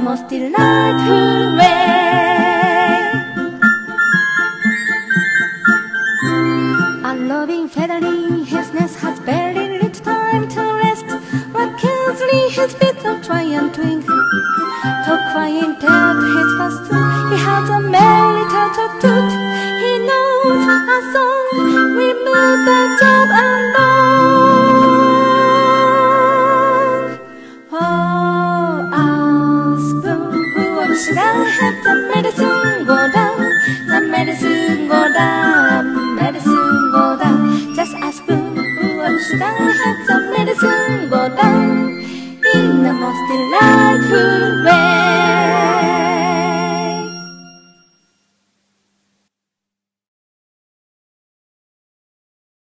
most delightful way. A loving feathering his nest has barely little time to rest. Raccoonly his feet of trying twig, to crying down to his fast. He has a merry turtle toot. He knows a song will move the job along. Oh, a spoon, who should I have the